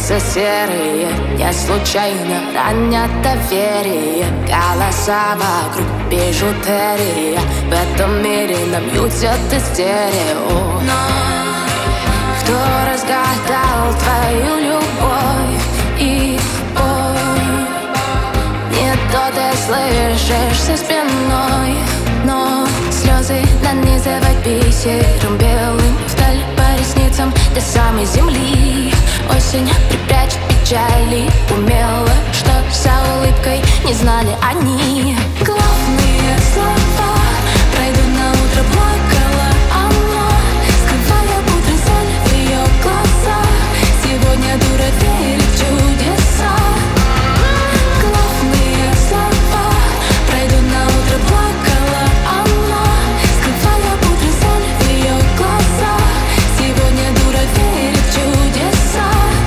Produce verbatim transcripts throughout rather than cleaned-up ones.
Лица серые, не случайно ранят доверие. Голоса вокруг бижутерия. В этом мире нам ютят из стерео. Но кто разгадал твою любовь и боль? Не то ты слышишь со спиной, но слезы нанизывать бисером белым вдаль по ресницам до самой земли. Осень припрячь печали умело, что за улыбкой не знали они. Главные слова пройду на утро плакала она, скрывая пудрой соль в ее глазах. Сегодня дура верит в чудеса. Главные слова пройду на утро плакала она, скрывая пудрой соль в ее глазах. Сегодня дура верит в чудеса.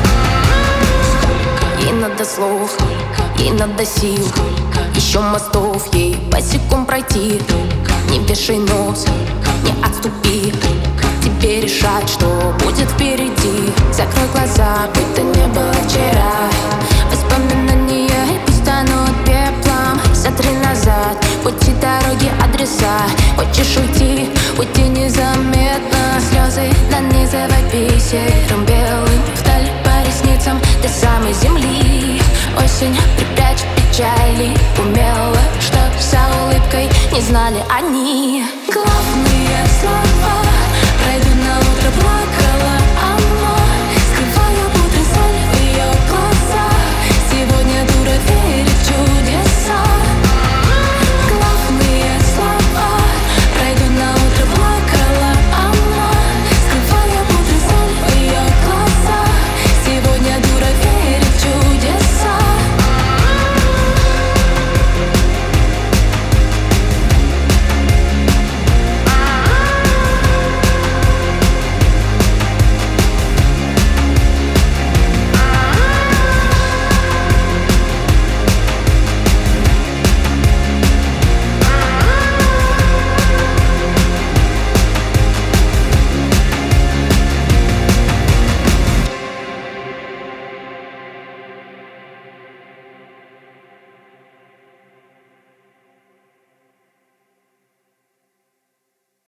Ей надо слов, ей надо сил, еще мостов ей босиком пройти. Не вешай нос, не отступи, тебе решать, что будет впереди. Закрой глаза, будто не было вчера. Воспоминания пусть станут пеплом. Смотри назад, пути, дороги, адреса. Хочешь уйти, уйти незаметно. Слезы нанизывать бисером белым вдаль по ресницам до самой земли. Осень припрячь печали умело, что за улыбкой не знали они. Главные слова